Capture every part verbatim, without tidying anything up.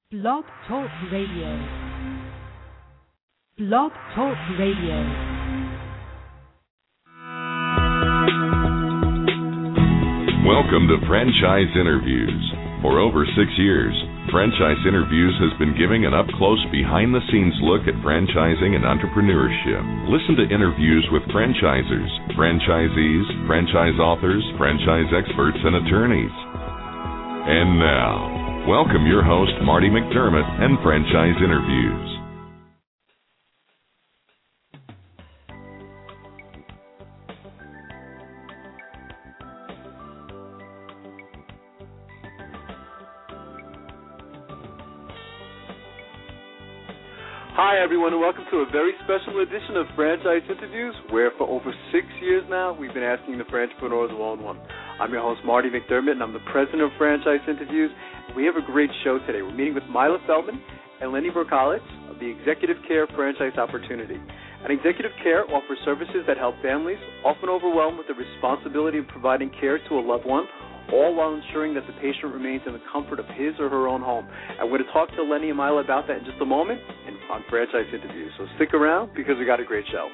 Blog Talk Radio. Blog Talk Radio. Welcome to Franchise Interviews. For over six years, Franchise Interviews has been giving an up-close, behind-the-scenes look at franchising and entrepreneurship. Listen to interviews with franchisers, franchisees, franchise authors, franchise experts, and attorneys. And now, welcome your host, Marty McDermott, and Franchise Interviews. Hi, everyone, and welcome to a very special edition of Franchise Interviews, where for over six years now, we've been asking the entrepreneurs one-on-one. I'm your host, Marty McDermott, and I'm the president of Franchise Interviews. We have a great show today. We're meeting with Mila Feldman and Lenny Berkowitz of the Executive Care Franchise Opportunity. And Executive Care offers services that help families, often overwhelmed with the responsibility of providing care to a loved one, all while ensuring that the patient remains in the comfort of his or her own home. And we're going to talk to Lenny and Mila about that in just a moment and on Franchise Interviews. So stick around because we got a great show.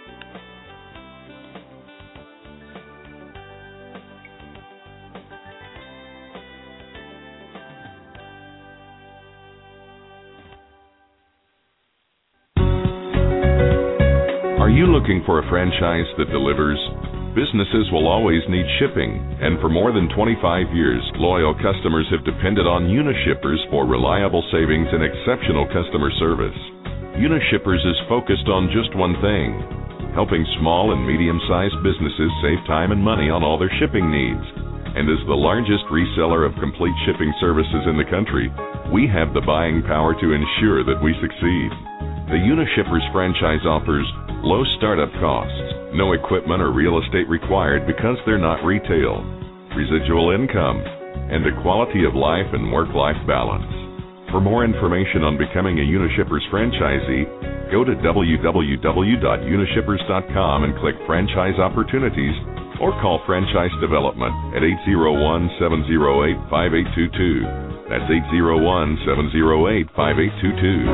Are you looking for a franchise that delivers? Businesses will always need shipping, and for more than twenty-five years, loyal customers have depended on Unishippers for reliable savings and exceptional customer service. Unishippers is focused on just one thing: helping small and medium-sized businesses save time and money on all their shipping needs. And as the largest reseller of complete shipping services in the country, we have the buying power to ensure that we succeed. The Unishippers franchise offers low startup costs, no equipment or real estate required because they're not retail, residual income, and a quality of life and work-life balance. For more information on becoming a Unishippers franchisee, go to w w w dot unishippers dot com and click Franchise Opportunities, or call Franchise Development at eight zero one, seven zero eight, five eight two two. That's eight zero one, seven zero eight, five eight two two.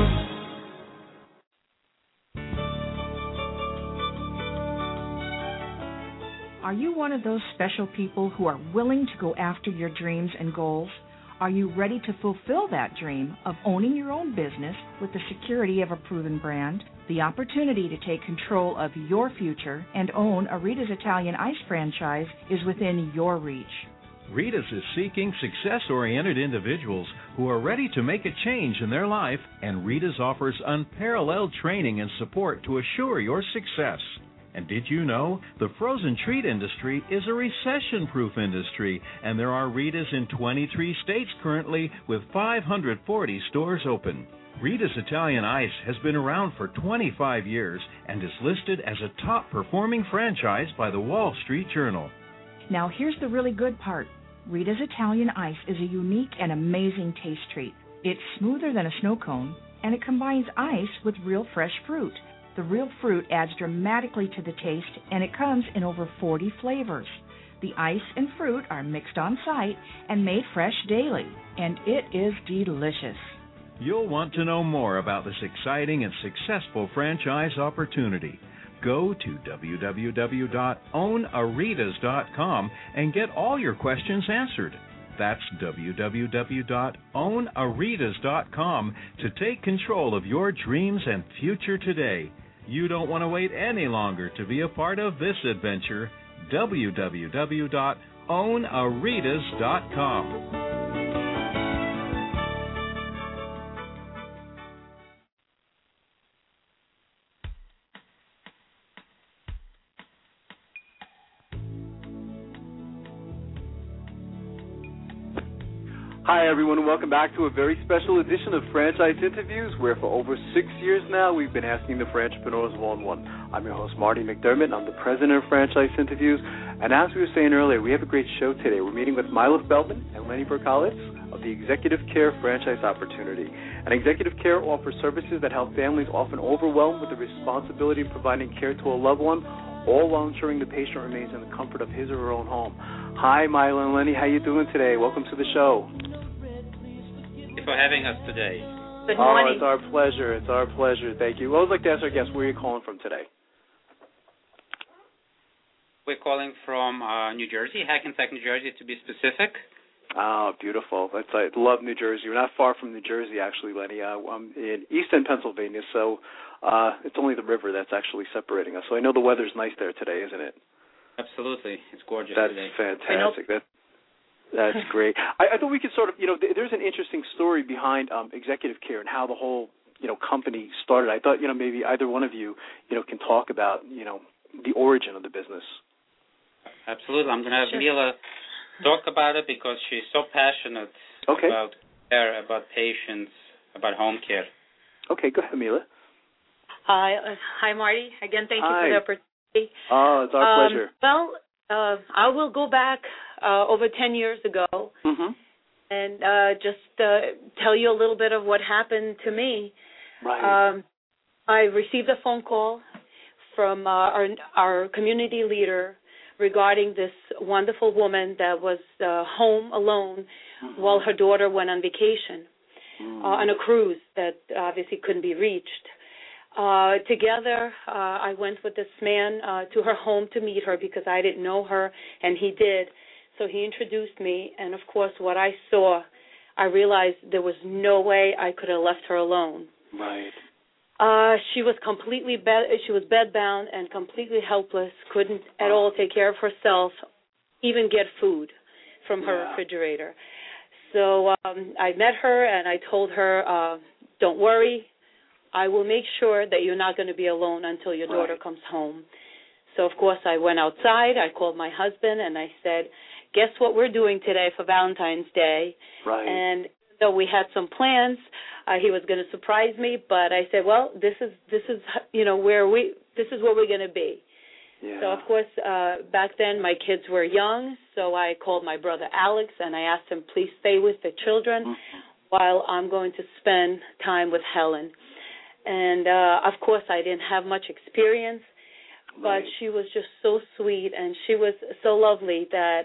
Are you one of those special people who are willing to go after your dreams and goals? Are you ready to fulfill that dream of owning your own business with the security of a proven brand? The opportunity to take control of your future and own a Rita's Italian Ice franchise is within your reach. Rita's is seeking success-oriented individuals who are ready to make a change in their life, and Rita's offers unparalleled training and support to assure your success. And did you know the frozen treat industry is a recession-proof industry, and there are Rita's in twenty-three states currently with five hundred forty stores open. Rita's Italian Ice has been around for twenty-five years and is listed as a top-performing franchise by the Wall Street Journal. Now here's the really good part. Rita's Italian Ice is a unique and amazing taste treat. It's smoother than a snow cone, and it combines ice with real fresh fruit. The real fruit adds dramatically to the taste, and it comes in over forty flavors. The ice and fruit are mixed on site and made fresh daily, and it is delicious. You'll want to know more about this exciting and successful franchise opportunity. Go to w w w dot own a ritas dot com and get all your questions answered. That's w w w dot own a ritas dot com to take control of your dreams and future today. You don't want to wait any longer to be a part of this adventure. w w w dot own a ritas dot com. Hi, everyone, and welcome back to a very special edition of Franchise Interviews, where for over six years now, we've been asking the entrepreneurs one-on-one. I'm your host, Marty McDermott, and I'm the president of Franchise Interviews. And as we were saying earlier, we have a great show today. We're meeting with Mila Feldman and Lenny Berkowitz of the Executive Care Franchise Opportunity. And Executive Care offers services that help families often overwhelmed with the responsibility of providing care to a loved one, all while ensuring the patient remains in the comfort of his or her own home. Hi, Mila and Lenny. How you doing today? Welcome to the show. you for having us today. Good oh, morning. it's our pleasure. It's our pleasure. Thank you. Well, I'd like to ask our guest, where are you calling from today? We're calling from uh, New Jersey, Hackensack, New Jersey, to be specific. Oh, beautiful. That's, I love New Jersey. We're not far from New Jersey, actually, Lenny. Uh, I'm in East End, Pennsylvania, so uh, it's only the river that's actually separating us. So I know the weather's nice there today, isn't it? Absolutely. It's gorgeous that's today. That's fantastic. That, that's great. I, I thought we could sort of, you know, th- there's an interesting story behind um, Executive Care and how the whole, you know, company started. I thought, you know, maybe either one of you, you know, can talk about, you know, the origin of the business. Absolutely. I'm going to have Sure. Mila talk about it because she's so passionate okay. about care, about patients, about home care. Okay, go ahead, Mila. Hi, uh, hi, Marty. Again, thank Hi. you for the opportunity. Oh, it's our um, pleasure. Well, uh, I will go back uh, over ten years ago mm-hmm. and uh, just uh, tell you a little bit of what happened to me. Right. Um, I received a phone call from uh, our, our community leader regarding this wonderful woman that was uh, home alone mm-hmm. while her daughter went on vacation mm-hmm. uh, on a cruise that obviously couldn't be reached. Uh, together, uh, I went with this man uh, to her home to meet her because I didn't know her, and he did. So he introduced me, and of course, what I saw, I realized there was no way I could have left her alone. Right. Uh, she was completely bed. She was bedbound and completely helpless. Couldn't at all take care of herself, even get food from her yeah. refrigerator. So um, I met her and I told her, uh, "Don't worry, I will make sure that you're not going to be alone until your daughter right. comes home." So of course I went outside. I called my husband and I said, "Guess what we're doing today for Valentine's Day?" Right. And though we had some plans, uh, he was going to surprise me, but I said, well, this is this is you know where we this is where we're going to be. Yeah. So of course, uh, back then my kids were young, so I called my brother Alex and I asked him, please stay with the children mm-hmm. while I'm going to spend time with Helen. And uh, of course, I didn't have much experience, but right. she was just so sweet and she was so lovely that.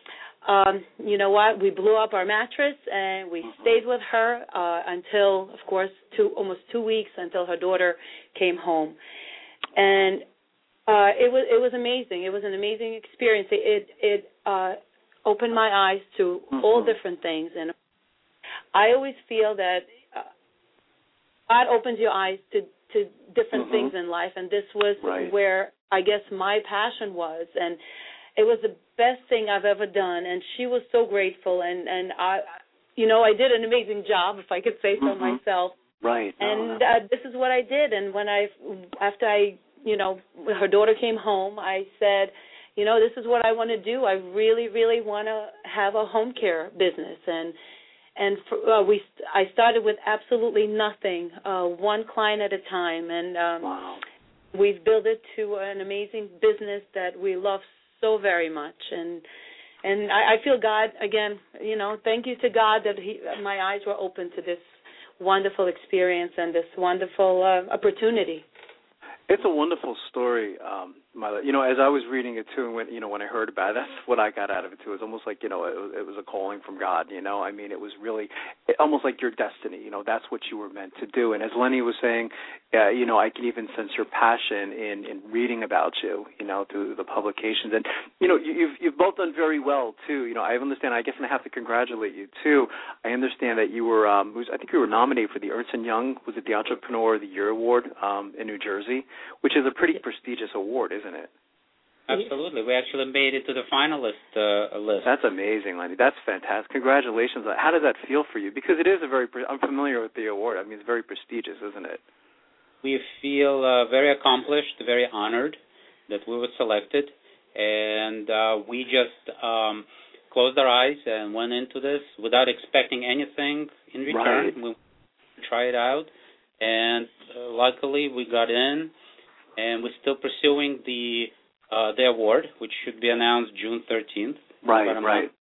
Um, you know what? We blew up our mattress and we mm-hmm. stayed with her uh, until, of course, two almost two weeks until her daughter came home, and uh, it was it was amazing. It was an amazing experience. It it uh, opened my eyes to mm-hmm. all different things, and I always feel that uh, God opens your eyes to to different mm-hmm. things in life, and this was right. where I guess my passion was, and it was the best thing I've ever done, and she was so grateful, and, and I, you know, I did an amazing job, if I could say so mm-hmm. myself. Right. And uh, this is what I did, and when I, after I, you know, her daughter came home, I said, you know, this is what I want to do. I really, really want to have a home care business, and and for, uh, we, I started with absolutely nothing, uh, one client at a time, and um, wow. we've built it to an amazing business that we love so very much, and and I, I feel God again. You know, thank you to God that he, my eyes were open to this wonderful experience and this wonderful uh, opportunity. It's a wonderful story, um, Mila. You know, as I was reading it too, and when you know when I heard about it, that's what I got out of it too. It was almost like you know it was, it was a calling from God. You know, I mean, it was really it, almost like your destiny. You know, that's what you were meant to do. And as Lenny was saying, uh, you know, I can even sense your passion in, in reading about you. You know, through the publications, and you know, you, you've you've both done very well too. You know, I understand. I guess I have to congratulate you too. I understand that you were, um, was, I think you were nominated for the Ernst and Young, was it the Entrepreneur of the Year award um, in New Jersey, which is a pretty prestigious award, isn't it? Absolutely. We actually made it to the finalist uh, list. That's amazing, Lenny. That's fantastic. Congratulations. How does that feel for you? Because it is a very, pre- I'm familiar with the award. I mean, it's very prestigious, isn't it? We feel uh, very accomplished, very honored that we were selected, and uh, we just um, closed our eyes and went into this without expecting anything in return. Right. We tried it out, and uh, luckily we got in, and we're still pursuing the uh, the award, which should be announced June thirteenth. Right, right. Month.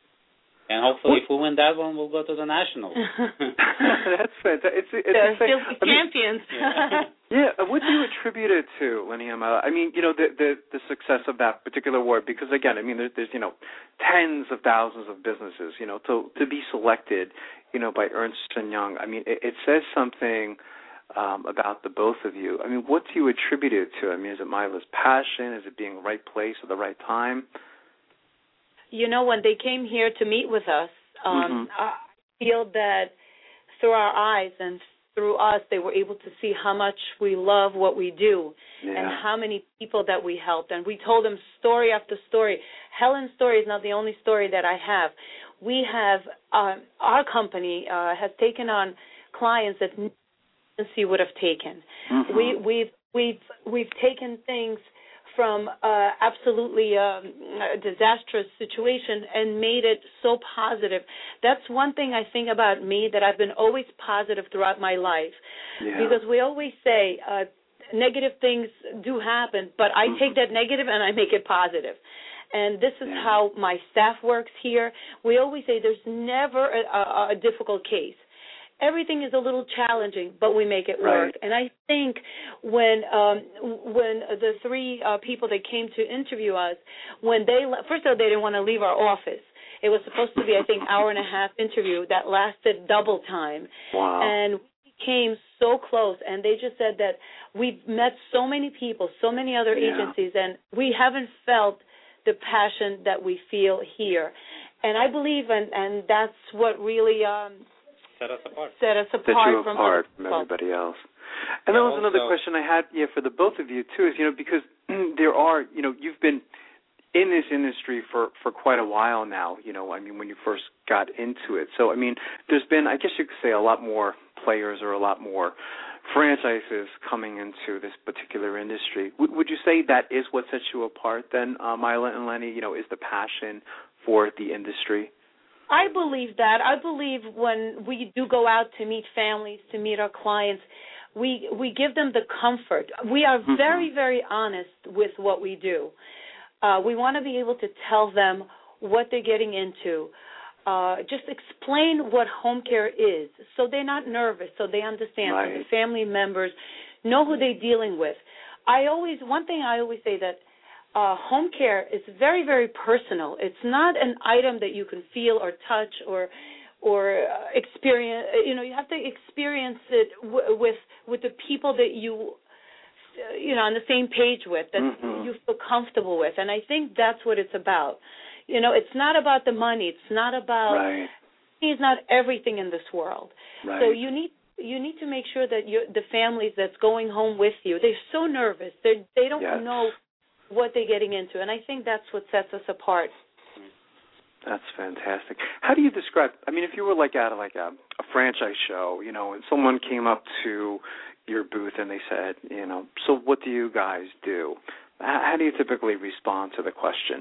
And hopefully, if we win that one, we'll go to the nationals. That's fantastic. It's, it's They're insane. still the champions. yeah. Yeah, what do you attribute it to, Lenny? I mean, you know, the, the the success of that particular award, because again, I mean, there's, there's you know, tens of thousands of businesses, you know, to to be selected, you know, by Ernst and Young. I mean, it, it says something um, about the both of you. I mean, what do you attribute it to? I mean, is it Mila's passion? Is it being in the right place at the right time? You know, when they came here to meet with us, um, mm-hmm. I feel that through our eyes and through us, they were able to see how much we love what we do yeah. and how many people that we helped. And we told them story after story. Helen's story is not the only story that I have. We have, uh, our company uh, has taken on clients that no agency would have taken. Mm-hmm. We, we've, we've, we've taken things from uh, absolutely um, a disastrous situation and made it so positive. That's one thing I think about me, that I've been always positive throughout my life. Yeah. Because we always say uh, negative things do happen, but I mm-hmm. take that negative and I make it positive. And this is yeah. how my staff works here. We always say there's never a, a, a difficult case. Everything is a little challenging, but we make it work. Right. And I think when um, when the three uh, people that came to interview us, when they le- first of all, they didn't want to leave our office. It was supposed to be, I think, hour and a half interview that lasted double time. Wow. And we came so close, and they just said that we've met so many people, so many other yeah. agencies, and we haven't felt the passion that we feel here. And I believe, and, and that's what really um, set us apart. Set us apart, set you from, apart from everybody else. And yeah, that was also another question I had, yeah, for the both of you too, is you know because there are, you know, you've been in this industry for, for quite a while now. You know, I mean, when you first got into it, so I mean, there's been, I guess you could say, a lot more players or a lot more franchises coming into this particular industry. W- would you say that is what sets you apart then, uh, Mila and Lenny? You know, is the passion for the industry? I believe that. I believe when we do go out to meet families, to meet our clients, we we give them the comfort. We are mm-hmm. very, very honest with what we do. Uh, we want to be able to tell them what they're getting into. Uh, just explain what home care is so they're not nervous, so they understand, right. so the family members know who they're dealing with. I always, one thing I always say that Uh, home care is very, very personal. It's not an item that you can feel or touch or or uh, experience. You know, you have to experience it w- with with the people that you, uh, you know, on the same page with, that mm-hmm. you feel comfortable with. And I think that's what it's about. You know, it's not about the money. It's not about. Right. It's not everything in this world. Right. So you need. You need to make sure that you the families that's going home with you, they're so nervous. They they don't yes. know what they're getting into, and I think that's what sets us apart. That's fantastic. How do you describe, I mean, if you were like at a, like a, a franchise show, you know, and someone came up to your booth and they said, you know, so what do you guys do? How, how do you typically respond to the question?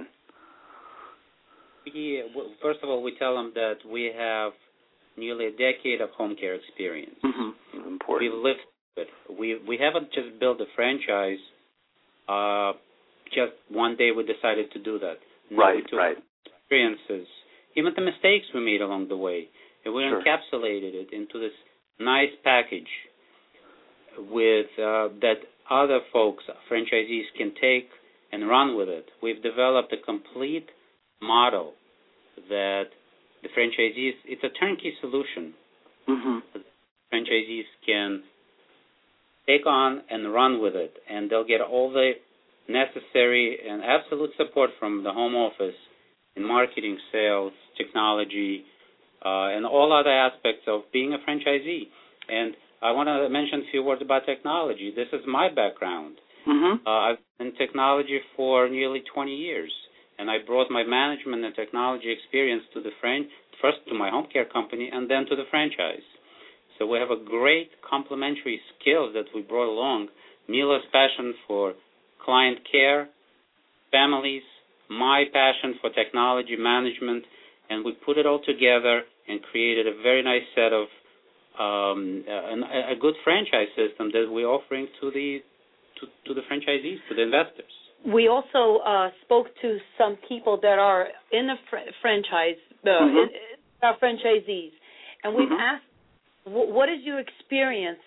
Yeah, well, first of all, we tell them that we have nearly a decade of home care experience. Mm-hmm. Important. We lived it. We, we haven't just built a franchise. Uh, Just one day we decided to do that. No, right, we took right. experiences, even the mistakes we made along the way, and we sure. encapsulated it into this nice package with uh, that other folks, franchisees, can take and run with it. We've developed a complete model that the franchisees, it's a turnkey solution. Mm-hmm. Franchisees can take on and run with it, and they'll get all the necessary and absolute support from the home office in marketing, sales, technology, uh, and all other aspects of being a franchisee. And I want to mention a few words about technology. This is my background. Mm-hmm. Uh, I've been in technology for nearly twenty years, and I brought my management and technology experience to the fran- first to my home care company and then to the franchise. So we have a great complementary skills that we brought along. Mila's passion for client care, families, my passion for technology management, and we put it all together and created a very nice set of um, a, a good franchise system that we're offering to the to, to the franchisees, to the investors. We also uh, spoke to some people that are in a fr- franchise, uh, mm-hmm. in, our franchisees, and we've mm-hmm. asked, what is your experience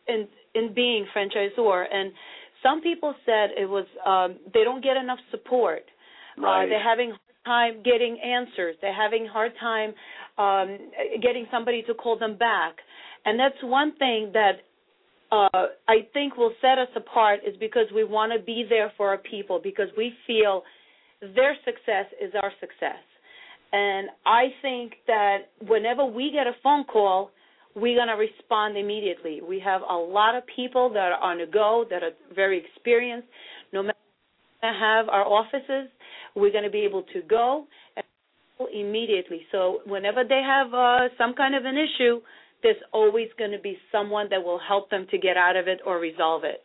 in in being franchisor. And some people said it was um, they don't get enough support. Right. Uh, they're having a hard time getting answers. They're having a hard time um, getting somebody to call them back. And that's one thing that uh, I think will set us apart, is because we want to be there for our people, because we feel their success is our success. And I think that whenever we get a phone call, we're going to respond immediately. We have a lot of people that are on the go, that are very experienced. No matter where we have our offices, we're going to be able to go immediately. So whenever they have uh, some kind of an issue, there's always going to be someone that will help them to get out of it or resolve it.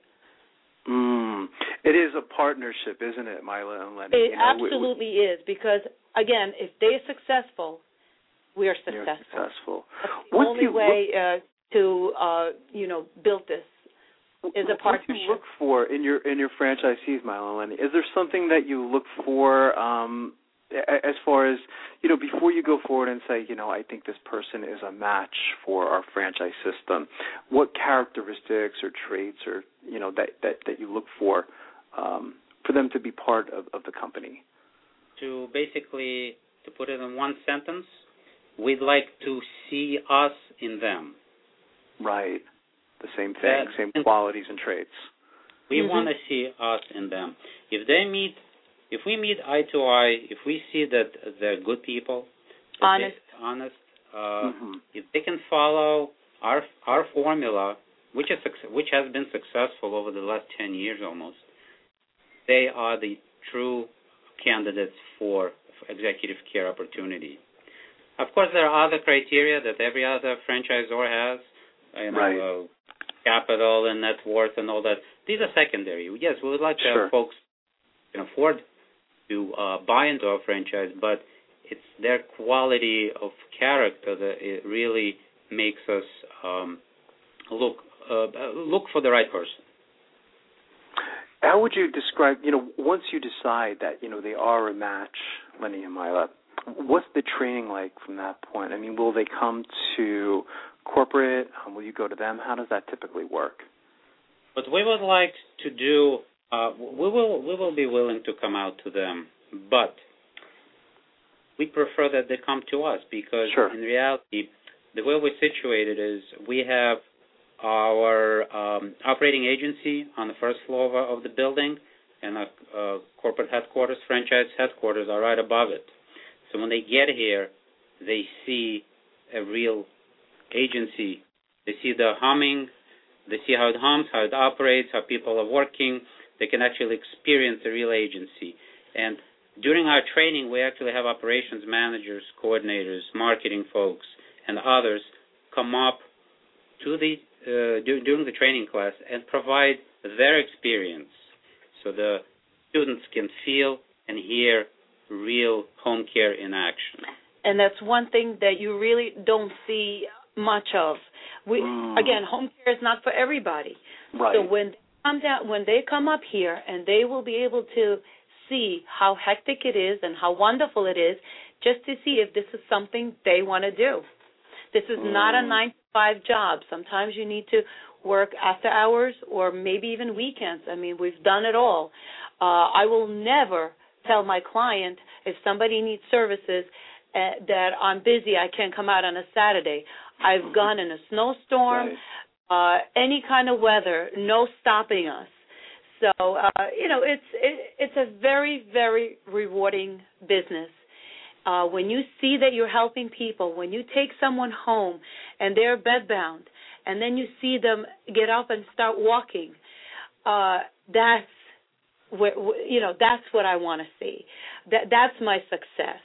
Mm. It is a partnership, isn't it, Mila and Lenny? It you know, absolutely we, we, is, because, again, if they're successful, we are successful. You're successful. That's the what only you way uh, to, uh, you know, build this is a partnership. What do you look for in your in your franchisees, Mila and Lenny? Is there something that you look for um, as far as, you know, before you go forward and say, you know, I think this person is a match for our franchise system? What characteristics or traits or, you know, that, that, that you look for um, for them to be part of, of the company? To basically, to put it in one sentence, we'd like to see us in them. Right. The same thing, that, same qualities and traits. We mm-hmm. want to see us in them. If they meet, if we meet eye to eye, if we see that they're good people, honest, they, honest, uh, mm-hmm. if they can follow our our formula, which is which has been successful over the last ten years almost, they are the true candidates for executive care opportunity. Of course, there are other criteria that every other franchisor has, you know, right. uh, capital and net worth and all that. These are secondary. Yes, we would like to sure. have folks can afford to uh, buy into our franchise, but it's their quality of character that it really makes us um, look uh, look for the right person. How would you describe, you know, once you decide that, you know, they are a match, Lenny and Mila, what's the training like from that point? I mean, will they come to corporate? Um, will you go to them? How does that typically work? What we would like to do, uh, we will we will be willing to come out to them, but we prefer that they come to us, because sure. in reality, the way we're situated is we have our um, operating agency on the first floor of, of the building, and a uh, corporate headquarters, franchise headquarters are right above it. So when they get here, they see a real agency. They see the humming, they see how it hums, how it operates, how people are working. They can actually experience the real agency. And during our training, we actually have operations managers, coordinators, marketing folks, and others come up to the uh, do, during the training class and provide their experience, so the students can feel and hear real home care in action. And that's one thing that you really don't see much of. We mm. again, home care is not for everybody. Right. So when they come down, when they come up here, and they will be able to see how hectic it is and how wonderful it is, just to see if this is something they want to do. This is mm. not a nine to five job. Sometimes you need to work after hours or maybe even weekends. I mean, we've done it all. Uh, I will never tell my client, if somebody needs services, uh, that I'm busy, I can't come out on a Saturday. I've gone in a snowstorm, right. uh, any kind of weather, no stopping us. So, uh, you know, it's it, it's a very, very rewarding business. Uh, when you see that you're helping people, when you take someone home and they're bedbound, and then you see them get up and start walking, uh, that's where, you know, that's what I want to see. That that's my success.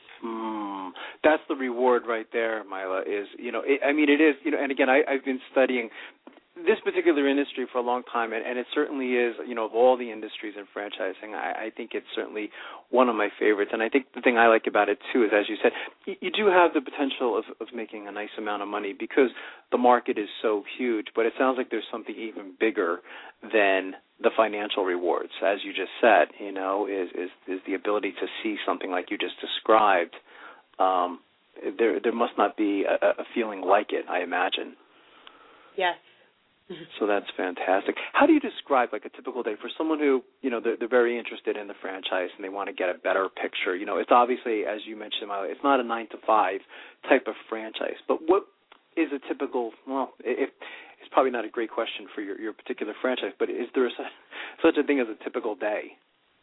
Mm, that's the reward right there, Mila. Is you know, it, I mean, it is you know, and again, I, I've been studying this particular industry for a long time, and, and it certainly is, you know, of all the industries in franchising, I, I think it's certainly one of my favorites. And I think the thing I like about it, too, is, as you said, you, you do have the potential of, of making a nice amount of money because the market is so huge, but it sounds like there's something even bigger than the financial rewards, as you just said, you know, is, is, is the ability to see something like you just described. Um, there, there must not be a, a feeling like it, I imagine. Yes. Mm-hmm. So that's fantastic. How do you describe like a typical day for someone who, you know, they're, they're very interested in the franchise and they want to get a better picture? You know, it's obviously, as you mentioned, Miley, it's not a nine to five type of franchise. But what is a typical? Well, if it's probably not a great question for your, your particular franchise, but is there a, such a thing as a typical day?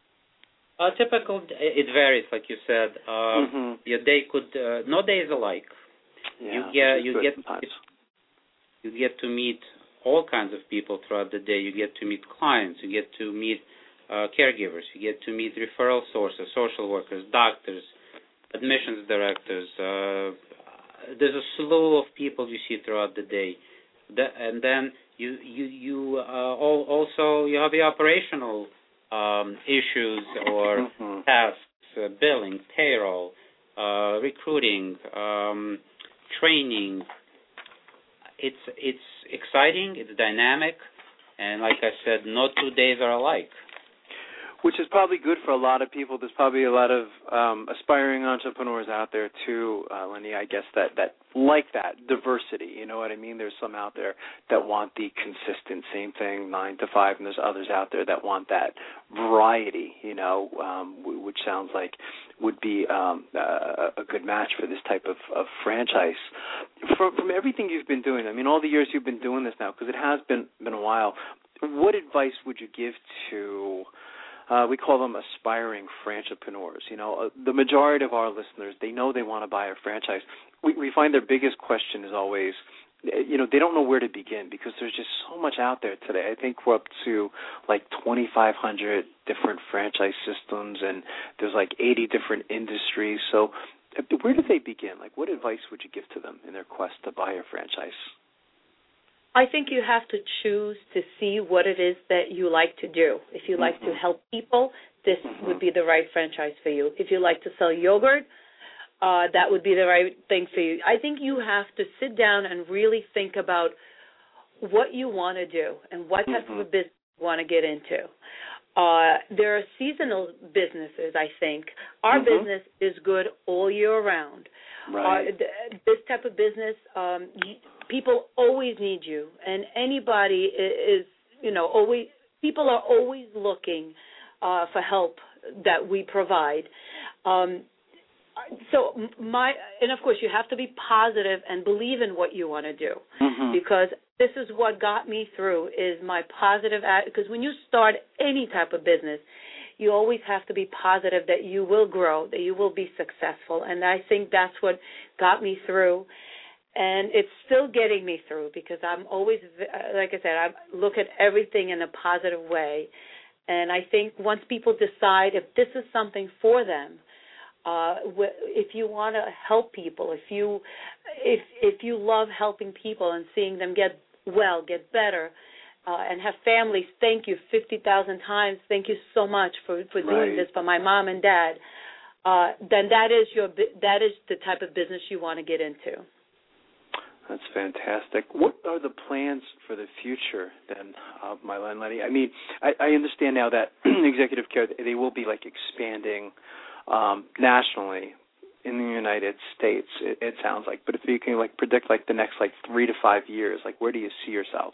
A typical, it varies, like you said. Uh, mm-hmm. Your day could, uh, no day is alike. Yeah, you get, you get, sometimes. you get to meet all kinds of people throughout the day. You get to meet clients. You get to meet uh, caregivers. You get to meet referral sources, social workers, doctors, admissions directors. Uh, there's a slew of people you see throughout the day, that, and then you you you uh, all, also you have the operational um, issues or mm-hmm. tasks, uh, billing, payroll, uh, recruiting, um, training. It's it's exciting, it's dynamic, and like I said, no two days are alike. Which is probably good for a lot of people. There's probably a lot of um, aspiring entrepreneurs out there too, uh, Lenny, I guess, that, that like that diversity. You know what I mean? There's some out there that want the consistent same thing, nine to five, and there's others out there that want that variety, you know, um, which sounds like would be um, uh, a good match for this type of, of franchise. From, from everything you've been doing, I mean, all the years you've been doing this now, because it has been, been a while, what advice would you give to... Uh, we call them aspiring franchipreneurs. You know, uh, the majority of our listeners, they know they want to buy a franchise. We, we find their biggest question is always, you know, they don't know where to begin because there's just so much out there today. I think we're up to like twenty-five hundred different franchise systems, and there's like eighty different industries. So where do they begin? Like, what advice would you give to them in their quest to buy a franchise? I think you have to choose to see what it is that you like to do. If you like mm-hmm. to help people, this mm-hmm. would be the right franchise for you. If you like to sell yogurt, uh, that would be the right thing for you. I think you have to sit down and really think about what you want to do and what type mm-hmm. of a business you want to get into. Uh, there are seasonal businesses, I think. Our mm-hmm. business is good all year round. Right. Uh, th- this type of business, um, you, people always need you, and anybody is, you know, always, people are always looking uh, for help that we provide. Um, so my, and of course you have to be positive and believe in what you want to do, mm-hmm. because this is what got me through is my positive, because when you start any type of business, you always have to be positive that you will grow, that you will be successful, and I think that's what got me through. And it's still getting me through because I'm always, like I said, I look at everything in a positive way. And I think once people decide if this is something for them, uh, if you want to help people, if you if if you love helping people and seeing them get well, get better, uh, and have families, thank you fifty thousand times. Thank you so much for, for doing right. this for my mom and dad. Uh, then that is your that is the type of business you want to get into. That's fantastic. What are the plans for the future then, uh, Myla and Lenny? I mean, I, I understand now that Executive Care, they will be like expanding um, nationally in the United States, it, it sounds like. But if you can like predict like the next like three to five years, like where do you see yourselves?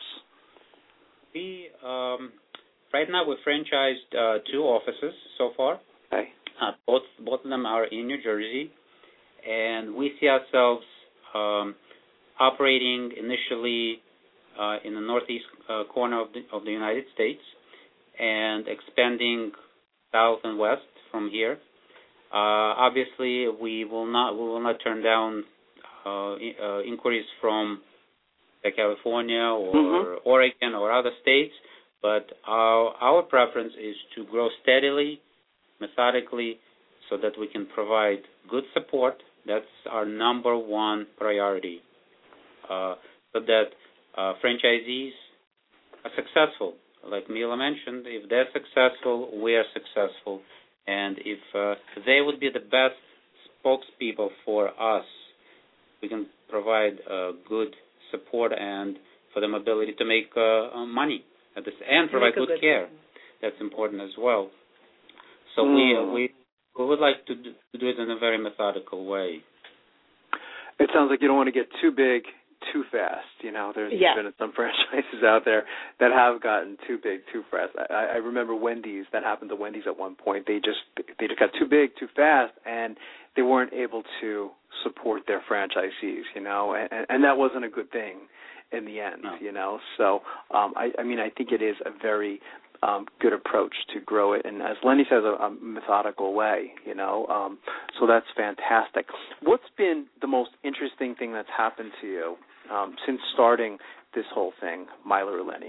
We, um, right now we franchised uh, two offices so far. Okay. Uh, both, both of them are in New Jersey. And we see ourselves um, operating initially uh, in the northeast uh, corner of the, of the United States and expanding south and west from here. Uh, obviously, we will not we will not turn down uh, uh, inquiries from uh, California or mm-hmm. Oregon or other states, but our our preference is to grow steadily, methodically, so that we can provide good support. That's our number one priority. Uh, so that uh, franchisees are successful. Like Mila mentioned, if they're successful, we are successful. And if uh, they would be the best spokespeople for us, we can provide uh, good support and for them ability to make uh, money at this, and provide good, good care. Thing. That's important as well. So mm. we, uh, we we would like to do, to do it in a very methodical way. It sounds like you don't want to get too big too fast. You know, there's yeah. been some franchises out there that have gotten too big too fast. I, I remember Wendy's. That happened to Wendy's at one point. They just they just got too big too fast, and they weren't able to support their franchisees. You know, and, and that wasn't a good thing in the end. No. You know, so um, I, I mean, I think it is a very Um, good approach to grow it, and as Lenny says, a, a methodical way, you know, um, so that's fantastic. What's been the most interesting thing that's happened to you um, since starting this whole thing, Mila or Lenny?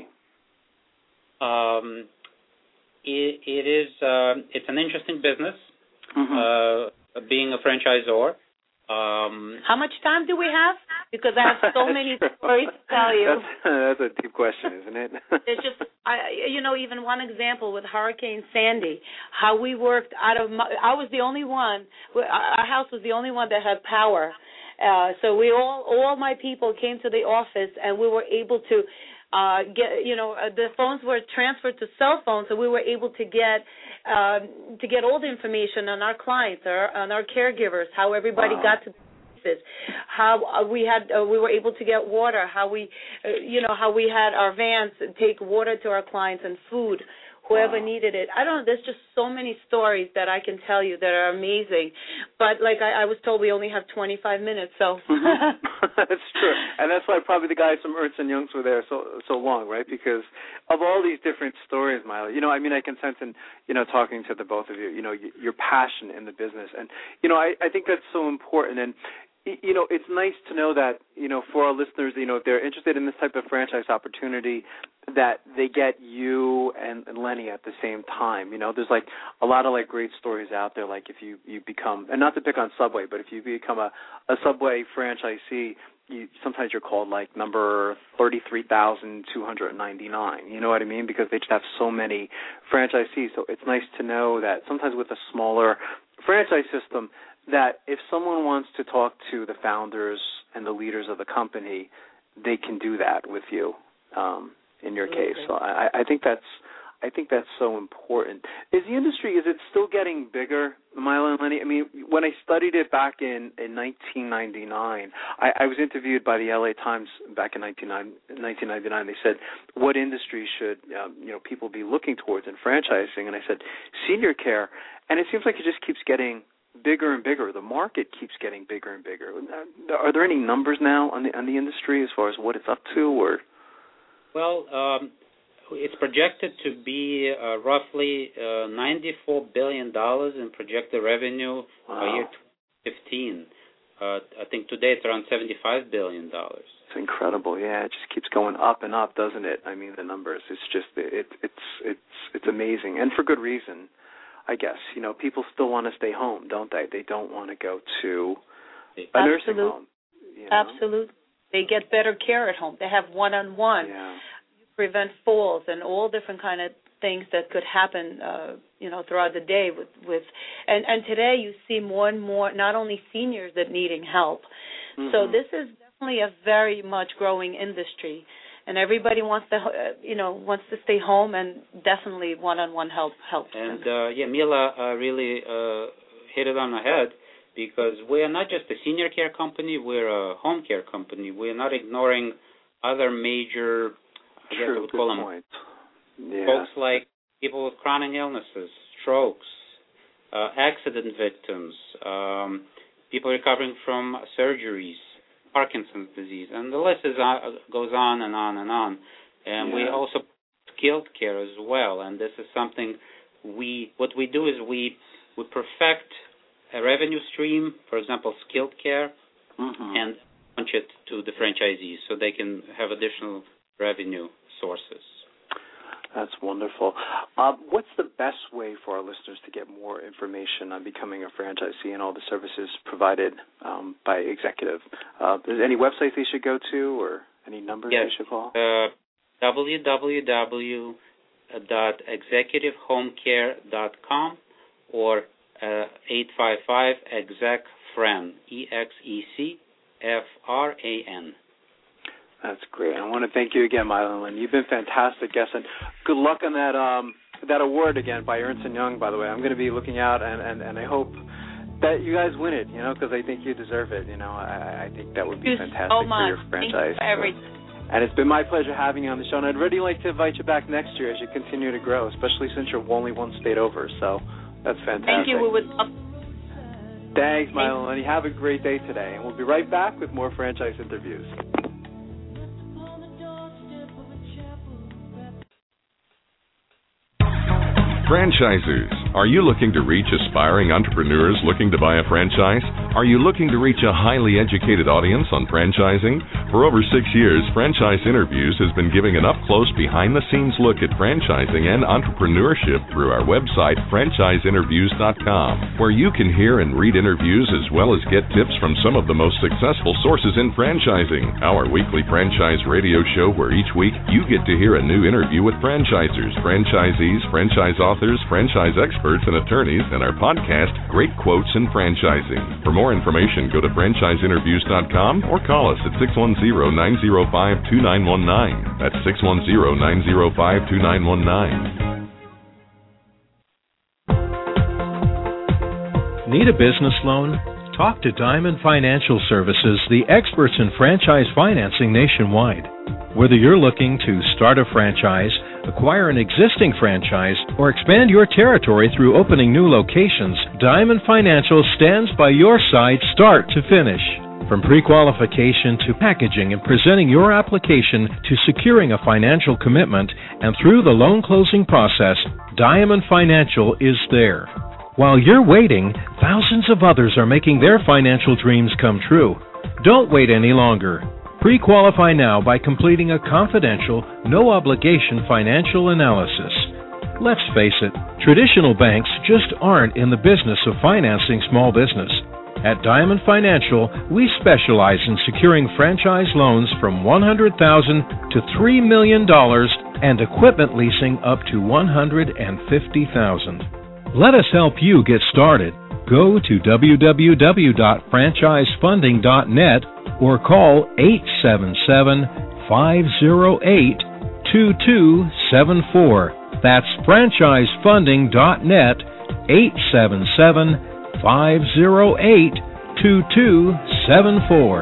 Um, it, it is, uh, it's an interesting business, Mm-hmm. uh, being a franchisor. Um, How much time do we have? Because I have so many stories to tell you. That's, that's a deep question, isn't it? It's just, I, you know, even one example with Hurricane Sandy, how we worked out of, my, I was the only one, our house was the only one that had power. Uh, so we all, all my people came to the office, and we were able to uh, get, you know, uh, the phones were transferred to cell phones, so we were able to get, um, to get all the information on our clients, or on our caregivers, how everybody Wow. got to how uh, we had uh, we were able to get water, how we uh, you know how we had our vans take water to our clients and food, whoever wow. needed it. I don't know, there's just so many stories that I can tell you that are amazing. But like I, I was told, we only have twenty-five minutes, so mm-hmm. That's true, and that's why probably the guys from Ernst and Young's were there so so long, right? Because of all these different stories, Mila. You know, I mean, I can sense in you know talking to the both of you, you know, your passion in the business, and you know, I, I think that's so important. And you know, it's nice to know that, you know, for our listeners, you know, if they're interested in this type of franchise opportunity, that they get you and, and Lenny at the same time. You know, there's like a lot of like great stories out there, like if you, you become, and not to pick on Subway, but if you become a, a Subway franchisee, you, sometimes you're called like number thirty-three thousand two hundred ninety-nine, you know what I mean? Because they just have so many franchisees. So it's nice to know that sometimes with a smaller franchise system, that if someone wants to talk to the founders and the leaders of the company, they can do that with you um, in your Absolutely. case. So I, I think that's I think that's so important. Is the industry, is it still getting bigger, Mila and Lenny? I mean, when I studied it back in, in nineteen ninety-nine, I, I was interviewed by the L A Times back in nineteen ninety-nine. They said, what industry should um, you know people be looking towards in franchising? And I said, senior care. And it seems like it just keeps getting bigger and bigger. The market keeps getting bigger and bigger. Are there any numbers now on the on the industry as far as what it's up to, or? Well, um, it's projected to be uh, roughly uh, ninety-four billion dollars in projected revenue Wow. by year twenty fifteen. Uh, I think today it's around seventy-five billion dollars. It's incredible. Yeah, it just keeps going up and up, doesn't it? I mean, the numbers. It's just it, it's it's it's amazing, and for good reason. I guess, you know, people still want to stay home, don't they? They don't want to go to a Absolute. nursing home. You know? Absolutely. They get better care at home. They have one-on-one. Yeah. You prevent falls and all different kind of things that could happen, uh, you know, throughout the day. With, with and, and today you see more and more, not only seniors that needing help. Mm-hmm. So this is definitely a very much growing industry. And everybody wants to, uh, you know, wants to stay home, and definitely one-on-one help helps. And uh, yeah, Mila uh, really uh, hit it on the head, because we are not just a senior care company; we're a home care company. We're not ignoring other major, I guess I would call them, point. Yeah. folks like people with chronic illnesses, strokes, uh, accident victims, um, people recovering from surgeries, Parkinson's disease, and the list is, uh, goes on and on and on. And yeah. we also skilled care as well. And this is something we, what we do is we we perfect a revenue stream, for example, skilled care, mm-hmm. and launch it to the franchisees so they can have additional revenue sources. That's wonderful. Uh, what's the best way for our listeners to get more information on becoming a franchisee and all the services provided um, by Executive? Uh, is there any websites they should go to, or any numbers yes. they should call? Uh, w w w dot executive home care dot com or uh, eight five five exec fran, E X E C F R A N. That's great. I want to thank you again, Mila. You've been fantastic guest, and good luck on that um, that award again by Ernst and Young. By the way, I'm going to be looking out, and, and, and I hope that you guys win it, you know, because I think you deserve it. You know, I, I think that would be Thank you fantastic so for much. your franchise. Thank you for everything. And it's been my pleasure having you on the show, and I'd really like to invite you back next year as you continue to grow, especially since you're only one state over. So that's fantastic. Thank you. We would love. Thanks, Milo, and you have a great day today. And we'll be right back with more franchise interviews. Franchisers, are you looking to reach aspiring entrepreneurs looking to buy a franchise? Are you looking to reach a highly educated audience on franchising? For over six years, Franchise Interviews has been giving an up-close, behind-the-scenes look at franchising and entrepreneurship through our website, franchise interviews dot com, where you can hear and read interviews as well as get tips from some of the most successful sources in franchising. Our weekly franchise radio show, where each week you get to hear a new interview with franchisers, franchisees, franchise authors, franchise experts, and attorneys, and our podcast, Great Quotes in Franchising. For more information, go to franchise interviews dot com or call us at six one zero, nine zero five, two nine one nine. That's six one zero, nine zero five, two nine one nine. Need a business loan? Talk to Diamond Financial Services, the experts in franchise financing nationwide. Whether you're looking to start a franchise, acquire an existing franchise, or expand your territory through opening new locations, Diamond Financial stands by your side start to finish. From pre-qualification to packaging and presenting your application to securing a financial commitment, and through the loan closing process, Diamond Financial is there. While you're waiting, thousands of others are making their financial dreams come true. Don't wait any longer. Pre-qualify now by completing a confidential, no-obligation financial analysis. Let's face it, traditional banks just aren't in the business of financing small business. At Diamond Financial, we specialize in securing franchise loans from one hundred thousand dollars to three million dollars and equipment leasing up to one hundred fifty thousand dollars. Let us help you get started. Go to w w w dot franchise funding dot net or call eight seven seven, five zero eight, two two seven four. That's franchise funding dot net, eight seven seven, five zero eight, two two seven four.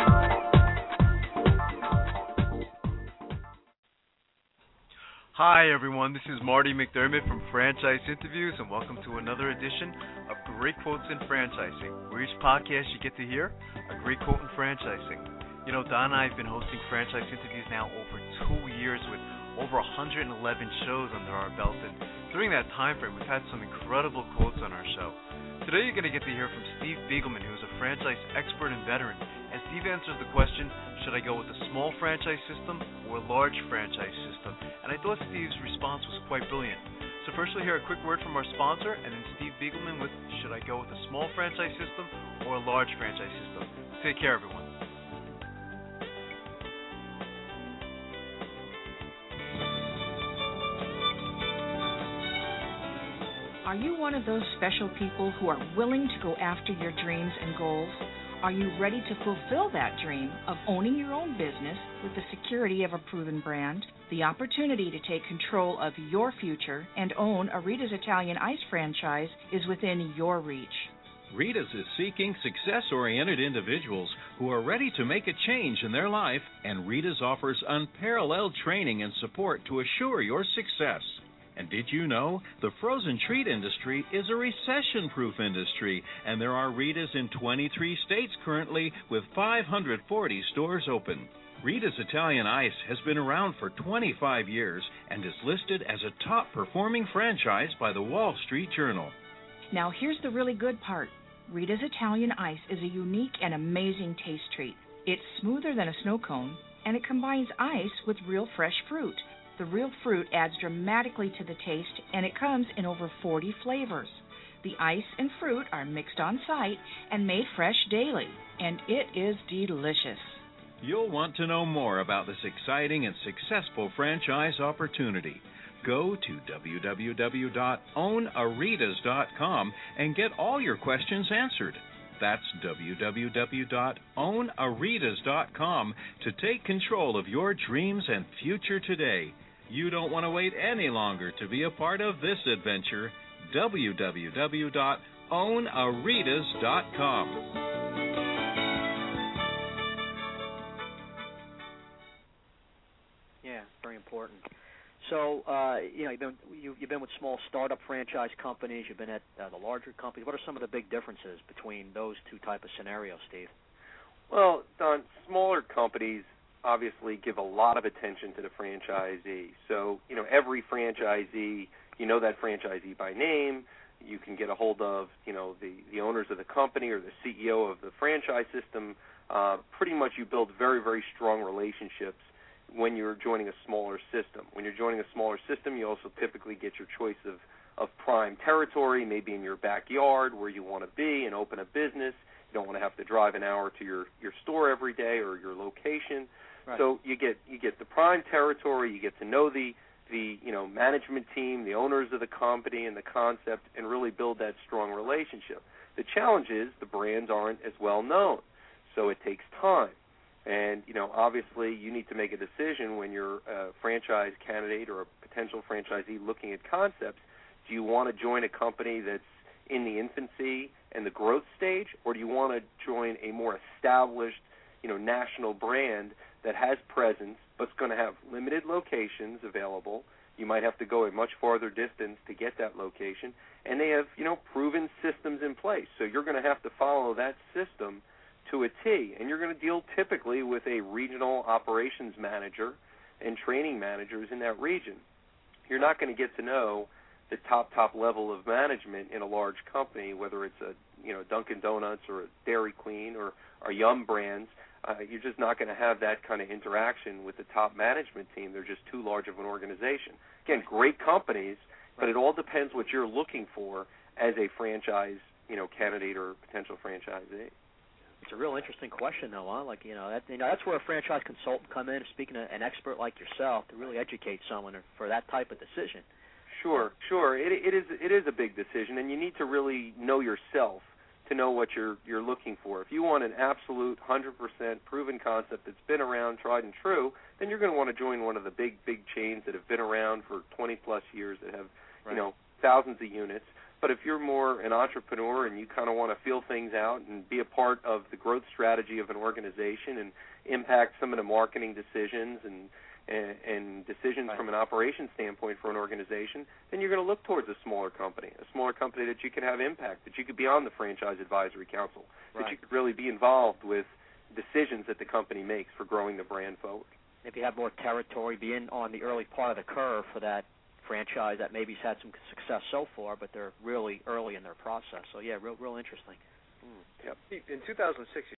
Hi everyone, this is Marty McDermott from Franchise Interviews, and welcome to another edition of Great Quotes in Franchising, where each podcast you get to hear a great quote in franchising. You know, Don and I have been hosting Franchise Interviews now over two years with over one hundred eleven shows under our belt, and during that time frame we've had some incredible quotes on our show. Today you're going to get to hear from Steve Biegelman, who's a franchise expert and veteran, and Steve answers the question, should I go with a small franchise system or a large franchise system? And I thought Steve's response was quite brilliant. So first we'll hear a quick word from our sponsor, and then Steve Biegelman with, should I go with a small franchise system or a large franchise system? Take care, everyone. Are you one of those special people who are willing to go after your dreams and goals? Are you ready to fulfill that dream of owning your own business with the security of a proven brand? The opportunity to take control of your future and own a Rita's Italian Ice franchise is within your reach. Rita's is seeking success-oriented individuals who are ready to make a change in their life, and Rita's offers unparalleled training and support to assure your success. And did you know the frozen treat industry is a recession-proof industry, and there are Rita's in twenty-three states currently with five hundred forty stores open. Rita's Italian Ice has been around for twenty-five years and is listed as a top-performing franchise by the Wall Street Journal. Now here's the really good part. Rita's Italian Ice is a unique and amazing taste treat. It's smoother than a snow cone, and it combines ice with real fresh fruit. The real fruit adds dramatically to the taste, and it comes in over forty flavors. The ice and fruit are mixed on site and made fresh daily, and it is delicious. You'll want to know more about this exciting and successful franchise opportunity. Go to w w w dot own a ritas dot com and get all your questions answered. That's w w w dot own a ritas dot com to take control of your dreams and future today. You don't want to wait any longer to be a part of this adventure. w w w dot own aretas dot com. Yeah, very important. So, uh, you know, you've been, you, you've been with small startup franchise companies. You've been at uh, the larger companies. What are some of the big differences between those two type of scenarios, Steve? Well, Don, smaller companies obviously give a lot of attention to the franchisee. So, you know, every franchisee, you know that franchisee by name. You can get a hold of, you know, the, the owners of the company or the C E O of the franchise system. Uh, pretty much you build very, very strong relationships when you're joining a smaller system. When you're joining a smaller system, you also typically get your choice of, of prime territory, maybe in your backyard where you want to be and open a business. You don't want to have to drive an hour to your, your store every day or your location. Right. So you get you get the prime territory, you get to know the, the you know management team, the owners of the company and the concept, and really build that strong relationship. The challenge is the brands aren't as well known, so it takes time. And, you know, obviously you need to make a decision when you're a franchise candidate or a potential franchisee looking at concepts. Do you want to join a company that's in the infancy and the growth stage, or do you want to join a more established, you know, national brand that has presence but's going to have limited locations available? You might have to go a much farther distance to get that location, and they have, you know, proven systems in place. So you're going to have to follow that system to a T, and you're going to deal typically with a regional operations manager and training managers in that region. You're not going to get to know the top, top level of management in a large company, whether it's a, you know, Dunkin' Donuts or a Dairy Queen or, or Yum Brands. Uh, you're just not going to have that kind of interaction with the top management team. They're just too large of an organization. Again, great companies, but it all depends what you're looking for as a franchise, you know, candidate or potential franchisee. It's a real interesting question, though, huh? Like, you know, that, you know, that's where a franchise consultant come in, speaking to an expert like yourself, to really educate someone for that type of decision. Sure, sure. It, it is it is a big decision, and you need to really know yourself to know what you're you're looking for. If you want an absolute one hundred percent proven concept that's been around, tried and true, then you're going to want to join one of the big, big chains that have been around for twenty plus years, that have, right. you know, thousands of units. But if you're more an entrepreneur and you kind of want to feel things out and be a part of the growth strategy of an organization and impact some of the marketing decisions and and, and decisions right. from an operations standpoint for an organization, then you're going to look towards a smaller company, a smaller company that you can have impact, that you could be on the Franchise Advisory Council, right. that you could really be involved with decisions that the company makes for growing the brand forward. If you have more territory, be in on the early part of the curve for that franchise that maybe has had some success so far, but they're really early in their process. So, yeah, real real interesting. Mm. Yep. In two thousand six,